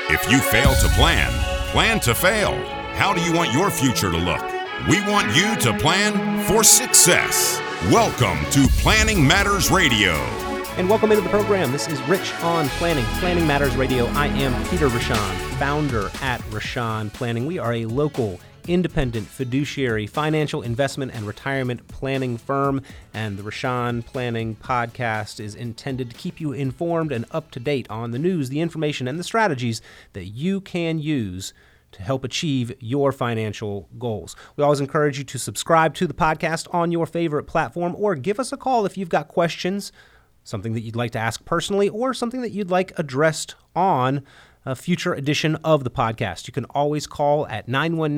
If you fail to plan, plan to fail. How do you want your future to look? We want you to plan for success. Welcome to Planning Matters Radio. And welcome into the program. This is Rich on Planning, Planning Matters Radio. I am Peter Rochon, founder at Rochon Planning. We are a local, independent, fiduciary, financial investment and retirement planning firm, and the Rochon Planning podcast is intended to keep you informed and up to date on the news, the information, and the strategies that you can use to help achieve your financial goals. We always encourage you to subscribe to the podcast on your favorite platform, or give us a call if you've got questions, something that you'd like to ask personally, or something that you'd like addressed on a future edition of the podcast. You can always call at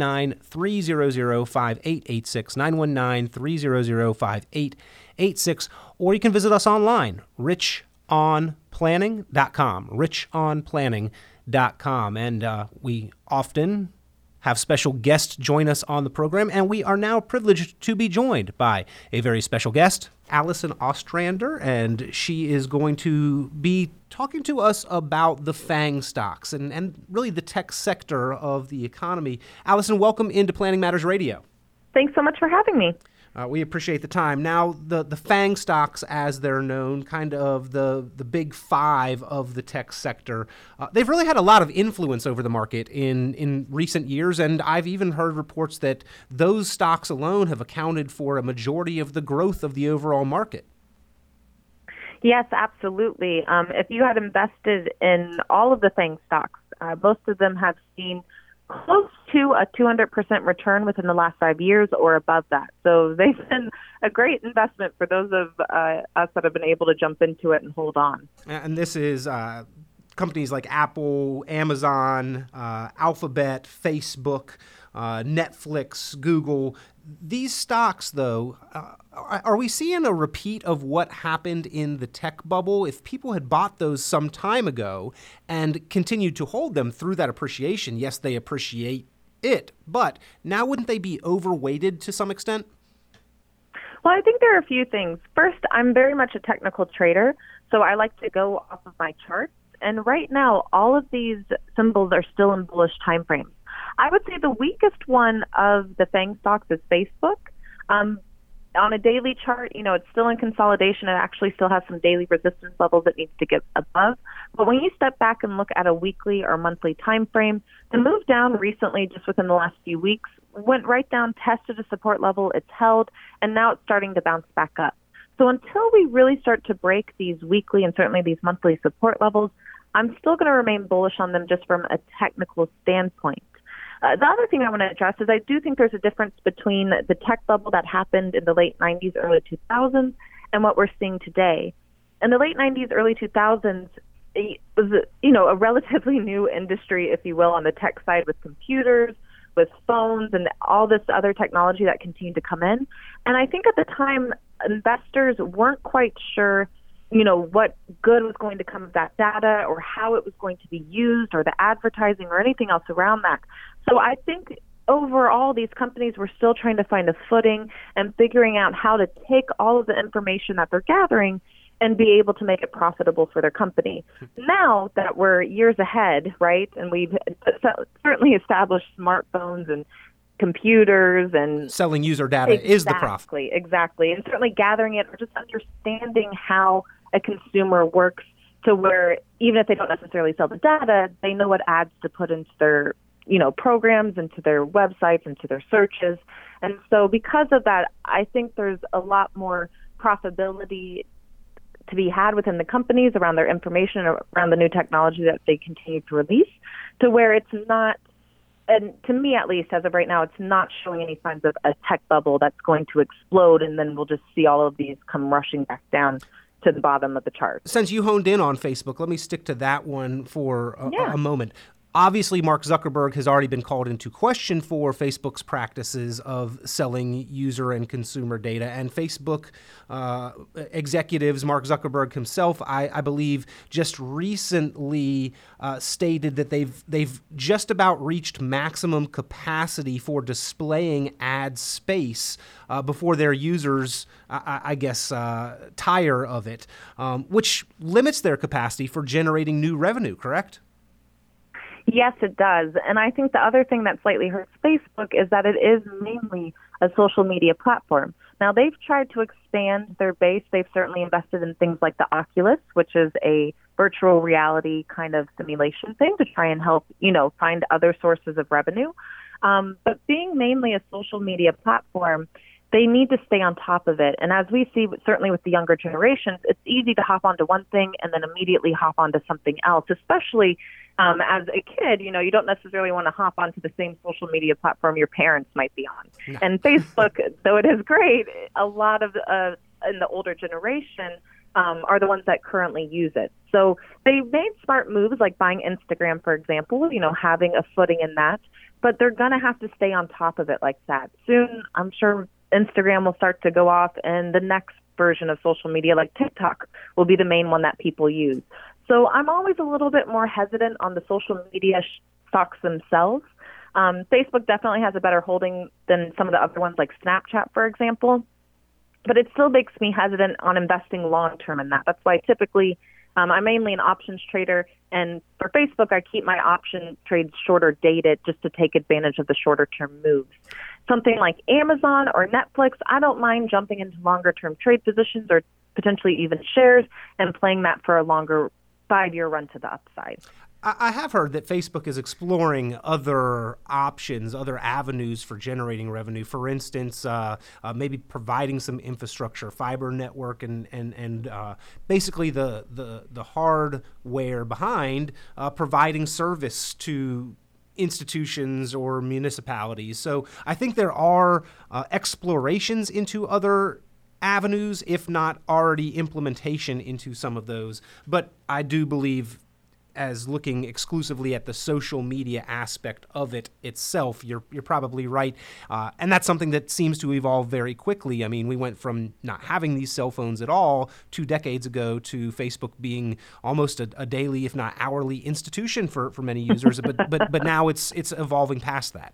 919-300-5886, 919-300-5886, or you can visit us online, richonplanning.com, richonplanning.com. And we often have special guests join us on the program, and we are now privileged to be joined by a very special guest, Allison Ostrander, and she is going to be talking to us about the FANG stocks and really the tech sector of the economy. Allison, welcome into Planning Matters Radio. Thanks so much for having me. We appreciate the time. Now, the FANG stocks, as they're known, kind of the big five of the tech sector, they've really had a lot of influence over the market in recent years, and I've even heard reports that those stocks alone have accounted for a majority of the growth of the overall market. Yes, absolutely. If you had invested in all of the FANG stocks, most of them have seen close to a 200% return within the last 5 years or above that. So they've been a great investment for those of us that have been able to jump into it and hold on. And this is companies like Apple, Amazon, Alphabet, Facebook, Netflix, Google. These stocks, though, are we seeing a repeat of what happened in the tech bubble? If people had bought those some time ago and continued to hold them through that appreciation, yes, they appreciate it, but now wouldn't they be overweighted to some extent? Well, I think there are a few things. First, I'm very much a technical trader, so I like to go off of my charts. And right now, all of these symbols are still in bullish time frames. I would say the weakest one of the FANG stocks is Facebook. On a daily chart, it's still in consolidation. It actually still has some daily resistance levels it needs to get above. But when you step back and look at a weekly or monthly time frame, the move down recently, just within the last few weeks, went right down, tested a support level, it's held, and now it's starting to bounce back up. So until we really start to break these weekly and certainly these monthly support levels, I'm still going to remain bullish on them just from a technical standpoint. The other thing I want to address is I do think there's a difference between the tech bubble that happened in the late 90s, early 2000s, and what we're seeing today. In the late 90s, early 2000s, it was a relatively new industry, if you will, on the tech side with computers, with phones, and all this other technology that continued to come in. And I think at the time, investors weren't quite sure what good was going to come of that data or how it was going to be used or the advertising or anything else around that. So I think overall these companies were still trying to find a footing and figuring out how to take all of the information that they're gathering and be able to make it profitable for their company. Now that we're years ahead, right, and we've certainly established smartphones and computers and selling user data is the profit. Exactly. And certainly gathering it or just understanding how a consumer works to where even if they don't necessarily sell the data, they know what ads to put into their, programs, into their websites, into their searches. And so because of that, I think there's a lot more profitability to be had within the companies around their information, around the new technology that they continue to release, to where it's not, and to me at least, as of right now, it's not showing any signs of a tech bubble that's going to explode, and then we'll just see all of these come rushing back down to the bottom of the chart. Since you honed in on Facebook, let me stick to that one for a moment. Obviously, Mark Zuckerberg has already been called into question for Facebook's practices of selling user and consumer data. And Facebook executives, Mark Zuckerberg himself, I believe, just recently stated that they've just about reached maximum capacity for displaying ad space before their users, I guess, tire of it, which limits their capacity for generating new revenue, correct? Yes, it does. And I think the other thing that slightly hurts Facebook is that it is mainly a social media platform. Now, they've tried to expand their base. They've certainly invested in things like the Oculus, which is a virtual reality kind of simulation thing to try and help, find other sources of revenue. But being mainly a social media platform, they need to stay on top of it. And as we see, certainly with the younger generations, it's easy to hop onto one thing and then immediately hop onto something else, especially as a kid. You don't necessarily want to hop onto the same social media platform your parents might be on. No. And Facebook, though it is great, a lot of in the older generation are the ones that currently use it. So they made smart moves like buying Instagram, for example, having a footing in that. But they're going to have to stay on top of it like that. Soon, I'm sure Instagram will start to go off, and the next version of social media, like TikTok, will be the main one that people use. So I'm always a little bit more hesitant on the social media stocks themselves. Facebook definitely has a better holding than some of the other ones, like Snapchat, for example. But it still makes me hesitant on investing long-term in that. That's why typically I'm mainly an options trader, and for Facebook, I keep my option trades shorter dated just to take advantage of the shorter-term moves. Something like Amazon or Netflix, I don't mind jumping into longer-term trade positions or potentially even shares and playing that for a longer 5-year run to the upside. I have heard that Facebook is exploring other options, other avenues for generating revenue. For instance, maybe providing some infrastructure, fiber network, and basically the hardware behind providing service to institutions or municipalities. So I think there are explorations into other avenues, if not already implementation into some of those. But I do believe, as looking exclusively at the social media aspect of it itself, you're probably right. And that's something that seems to evolve very quickly. I mean, we went from not having these cell phones at all 2 decades ago to Facebook being almost a daily, if not hourly, institution for many users. but now it's evolving past that.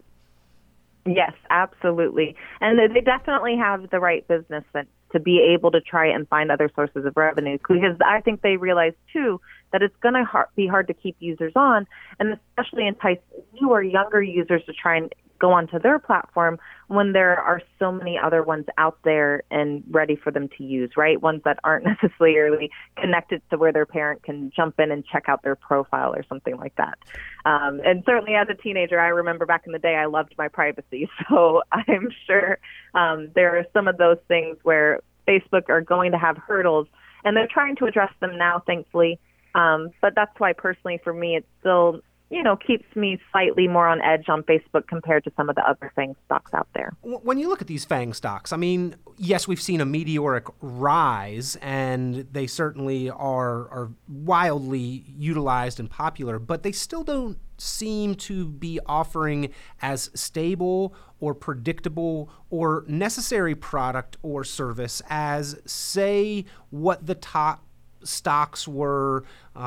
Yes, absolutely. And they definitely have the right business sense to be able to try and find other sources of revenue, because I think they realize, too, that it's going to be hard to keep users on, and especially entice newer, younger users to try and go onto their platform when there are so many other ones out there and ready for them to use, right? Ones that aren't necessarily connected to where their parent can jump in and check out their profile or something like that. And certainly as a teenager, I remember back in the day, I loved my privacy. So I'm sure there are some of those things where Facebook are going to have hurdles, and they're trying to address them now, thankfully. But that's why personally for me, it still, keeps me slightly more on edge on Facebook compared to some of the other FANG stocks out there. When you look at these FANG stocks, I mean, yes, we've seen a meteoric rise, and they certainly are wildly utilized and popular, but they still don't seem to be offering as stable or predictable or necessary product or service as, say, what the top stocks were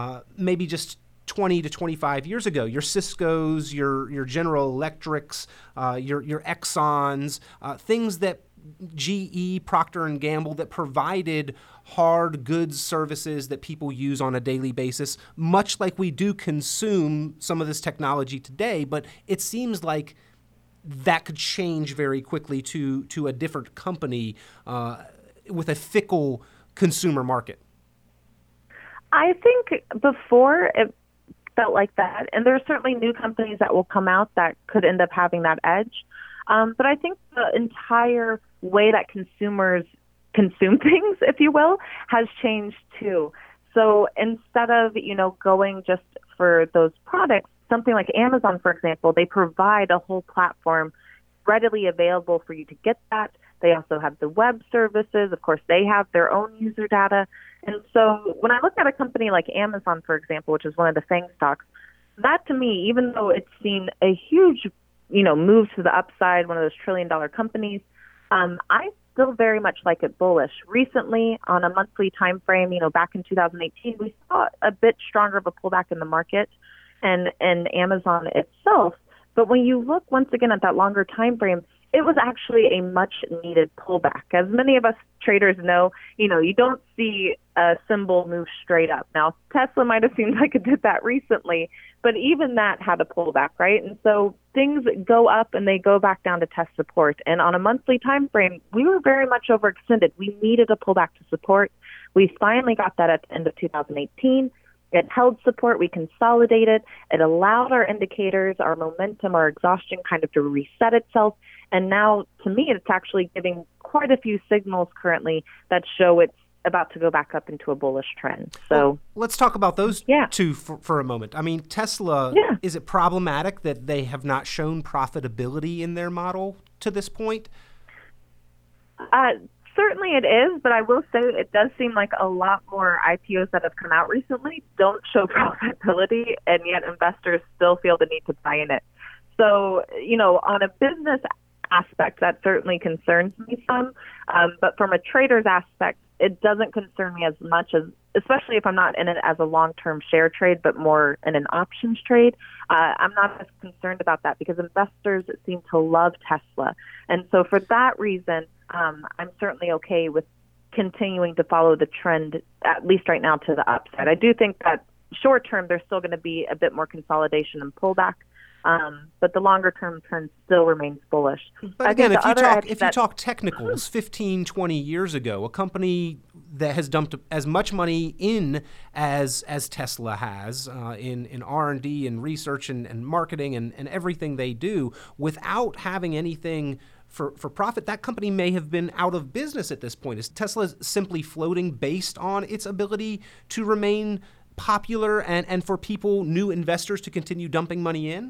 maybe just 20 to 25 years ago. Your Cisco's, your General Electrics, your Exxons, things that GE, Procter & Gamble, that provided hard goods services that people use on a daily basis, much like we do consume some of this technology today. But it seems like that could change very quickly to a different company with a fickle consumer market. I think before it felt like that, and there are certainly new companies that will come out that could end up having that edge. But I think the entire way that consumers consume things, if you will, has changed too. So instead of, going just for those products, something like Amazon, for example, they provide a whole platform readily available for you to get that. They also have the web services. Of course, they have their own user data. And so when I look at a company like Amazon, for example, which is one of the FANG stocks, that to me, even though it's seen a huge, move to the upside, one of those trillion-dollar companies, I still very much like it bullish. Recently, on a monthly time frame, back in 2018, we saw a bit stronger of a pullback in the market and Amazon itself. But when you look once again at that longer time frame, it was actually a much needed pullback. As many of us traders know, you don't see a symbol move straight up. Now, Tesla might have seemed like it did that recently, but even that had a pullback, right? And so things go up and they go back down to test support. And on a monthly time frame, we were very much overextended. We needed a pullback to support. We finally got that at the end of 2018. It held support. We consolidated. It allowed our indicators, our momentum, our exhaustion kind of to reset itself. And now, to me, it's actually giving quite a few signals currently that show it's about to go back up into a bullish trend. So well, let's talk about those two for a moment. I mean, Tesla, is it problematic that they have not shown profitability in their model to this point? Certainly it is, but I will say it does seem like a lot more IPOs that have come out recently don't show profitability, and yet investors still feel the need to buy in it. So, on a business aspect, that certainly concerns me some, but from a trader's aspect, it doesn't concern me as much, as especially if I'm not in it as a long-term share trade, but more in an options trade. I'm not as concerned about that because investors seem to love Tesla. And so for that reason, I'm certainly okay with continuing to follow the trend, at least right now, to the upside. I do think that short term, there's still going to be a bit more consolidation and pullback. But the longer-term trend still remains bullish. But again, if you talk technicals, 15, 20 years ago, a company that has dumped as much money in as Tesla has in R&D and research and marketing and everything they do, without having anything for profit, that company may have been out of business at this point. Is Tesla simply floating based on its ability to remain popular and for people, new investors, to continue dumping money in?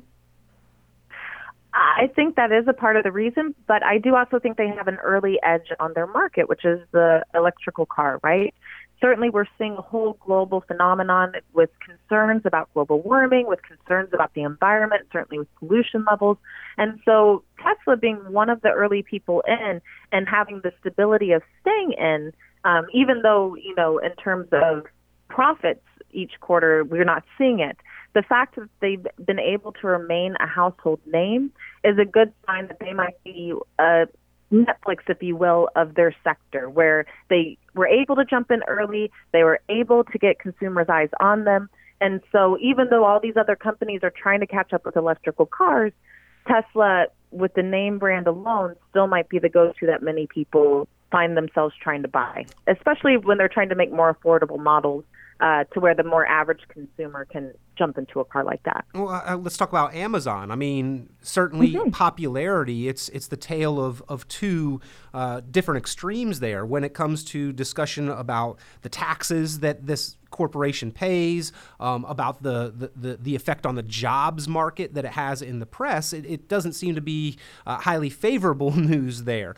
I think that is a part of the reason, but I do also think they have an early edge on their market, which is the electrical car, right? Certainly we're seeing a whole global phenomenon with concerns about global warming, with concerns about the environment, certainly with pollution levels. And so Tesla being one of the early people in and having the stability of staying in, even though, in terms of profits each quarter, we're not seeing it. The fact that they've been able to remain a household name is a good sign that they might be a Netflix, if you will, of their sector, where they were able to jump in early, they were able to get consumers' eyes on them. And so even though all these other companies are trying to catch up with electrical cars, Tesla, with the name brand alone, still might be the go-to that many people find themselves trying to buy, especially when they're trying to make more affordable models to where the more average consumer can jump into a car like that. Well, let's talk about Amazon. I mean, certainly popularity, it's the tale of two different extremes there when it comes to discussion about the taxes that this corporation pays, about the effect on the jobs market that it has in the press. It doesn't seem to be highly favorable news there.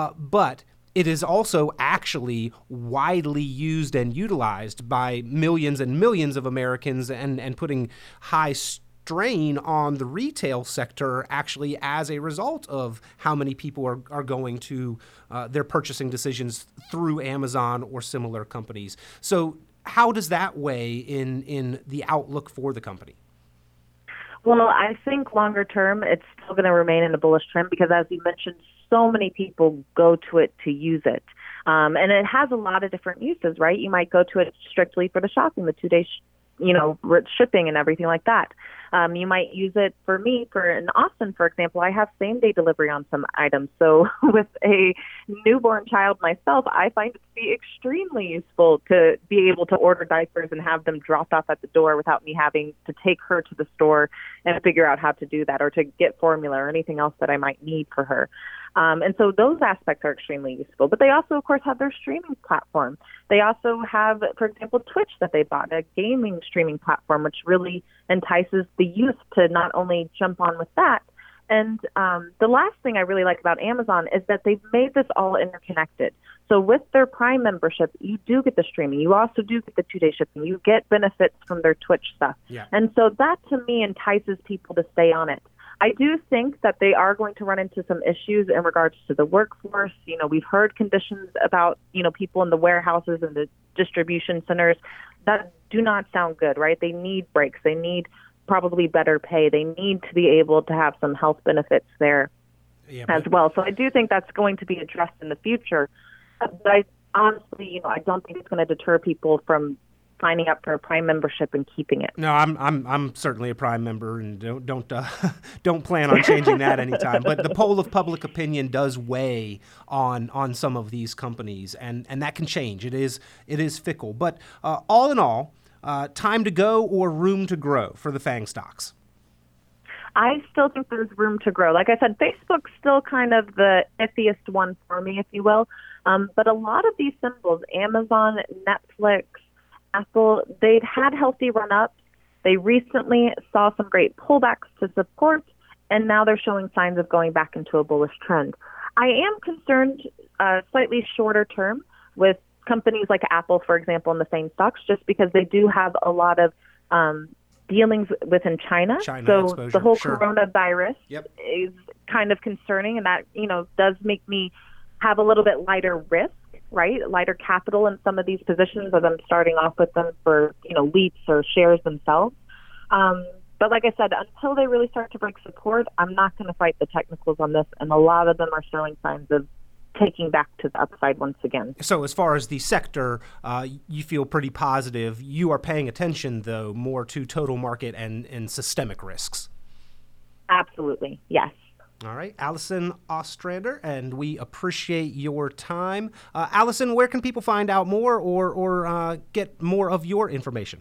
But it is also actually widely used and utilized by millions and millions of Americans and putting high strain on the retail sector actually as a result of how many people are going to their purchasing decisions through Amazon or similar companies. So how does that weigh in the outlook for the company? Well, I think longer term, it's still going to remain in a bullish trend because, as you mentioned, so many people go to it to use it. And it has a lot of different uses, right? You might go to it strictly for the shopping, the 2-day shipping and everything like that. You might use it for me, in Austin, for example, I have same-day delivery on some items. So with a newborn child myself, I find it to be extremely useful to be able to order diapers and have them dropped off at the door without me having to take her to the store and figure out how to do that, or to get formula or anything else that I might need for her. And so those aspects are extremely useful. But they also, of course, have their streaming platform. They also have, for example, Twitch that they bought, a gaming streaming platform, which really entices the youth to not only jump on with that. And the last thing I really like about Amazon is that they've made this all interconnected. So with their Prime membership, you do get the streaming. You also do get the 2-day shipping. You get benefits from their Twitch stuff. Yeah. And so that, to me, entices people to stay on it. I do think that they are going to run into some issues in regards to the workforce. We've heard conditions about, people in the warehouses and the distribution centers that do not sound good, right? They need breaks. They need probably better pay. They need to be able to have some health benefits there. as well. So I do think that's going to be addressed in the future. But I honestly, I don't think it's going to deter people from signing up for a Prime membership and keeping it. No, I'm certainly a Prime member, and don't plan on changing that anytime. But the poll of public opinion does weigh on some of these companies, and that can change. It is fickle. But all in all, time to go or room to grow for the FANG stocks? I still think there's room to grow. Like I said, Facebook's still kind of the iffiest one for me, if you will. But a lot of these symbols, Amazon, Netflix, Apple, they'd had healthy run-ups. They recently saw some great pullbacks to support, and now they're showing signs of going back into a bullish trend. I am concerned slightly shorter term with companies like Apple, for example, in the same stocks, just because they do have a lot of dealings within China. So exposure. The whole Sure. coronavirus is kind of concerning, and that, does make me have a little bit lighter risk, right? Lighter capital in some of these positions as I'm starting off with them for, leaps or shares themselves. But like I said, until they really start to break support, I'm not going to fight the technicals on this. And a lot of them are showing signs of taking back to the upside once again. So as far as the sector, you feel pretty positive. You are paying attention, though, more to total market and systemic risks. Absolutely, yes. All right, Allison Ostrander, and we appreciate your time. Allison, where can people find out more or get more of your information?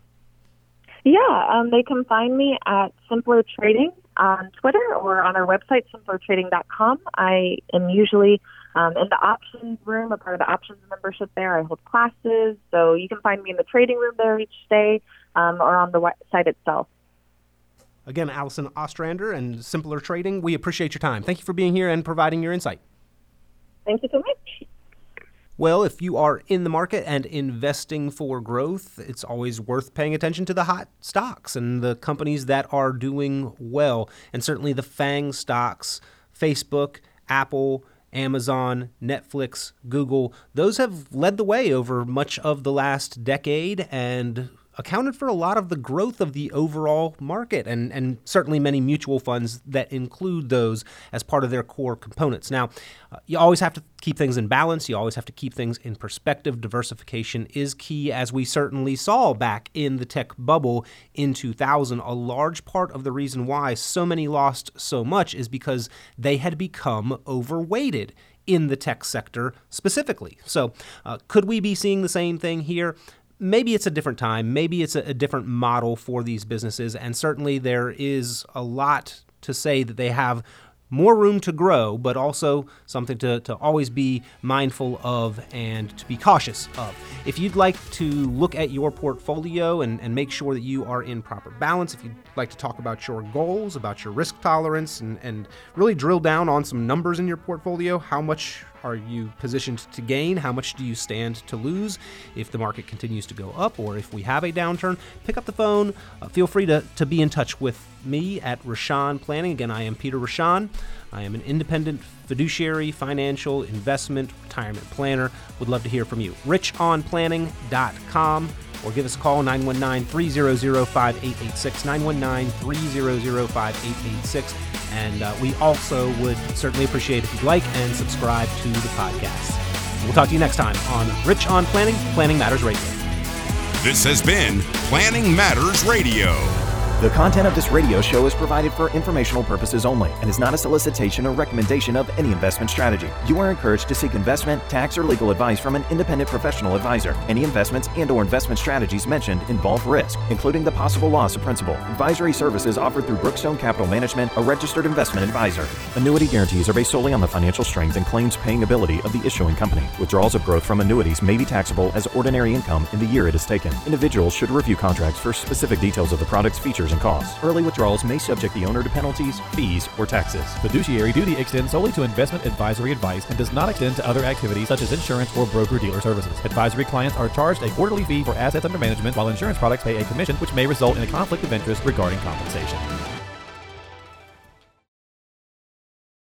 Yeah, they can find me at Simpler Trading on Twitter or on our website, simplertrading.com. I am usually in the options room, a part of the options membership there. I hold classes, so you can find me in the trading room there each day or on the website itself. Again, Allison Ostrander and Simpler Trading, we appreciate your time. Thank you for being here and providing your insight. Thank you so much. Well, if you are in the market and investing for growth, it's always worth paying attention to the hot stocks and the companies that are doing well. And certainly the FANG stocks, Facebook, Apple, Amazon, Netflix, Google, those have led the way over much of the last decade and accounted for a lot of the growth of the overall market, and certainly many mutual funds that include those as part of their core components. Now, you always have to keep things in balance. You always have to keep things in perspective. Diversification is key, as we certainly saw back in the tech bubble in 2000. A large part of the reason why so many lost so much is because they had become overweighted in the tech sector specifically. So could we be seeing the same thing here? Maybe it's a different time. Maybe it's a different model for these businesses. And certainly there is a lot to say that they have more room to grow, but also something to always be mindful of and to be cautious of. If you'd like to look at your portfolio and make sure that you are in proper balance, if you'd like to talk about your goals, about your risk tolerance, and really drill down on some numbers in your portfolio, how much are you positioned to gain? How much do you stand to lose if the market continues to go up or if we have a downturn? Pick up the phone. Feel free to be in touch with me at Rashan Planning. Again, I am Peter Rashan. I am an independent fiduciary, financial, investment, retirement planner. Would love to hear from you. richonplanning.com or give us a call, 919-300-5886, 919-300-5886. And we also would certainly appreciate if you'd like and subscribe to the podcast. We'll talk to you next time on Rich on Planning, Planning Matters Radio. This has been Planning Matters Radio. The content of this radio show is provided for informational purposes only and is not a solicitation or recommendation of any investment strategy. You are encouraged to seek investment, tax, or legal advice from an independent professional advisor. Any investments and/or investment strategies mentioned involve risk, including the possible loss of principal. Advisory services offered through Brookstone Capital Management, a registered investment advisor. Annuity guarantees are based solely on the financial strength and claims paying ability of the issuing company. Withdrawals of growth from annuities may be taxable as ordinary income in the year it is taken. Individuals should review contracts for specific details of the product's features and costs. Early withdrawals may subject the owner to penalties, fees, or taxes. Fiduciary duty extends solely to investment advisory advice and does not extend to other activities such as insurance or broker-dealer services. Advisory clients are charged a quarterly fee for assets under management, while insurance products pay a commission, which may result in a conflict of interest regarding compensation.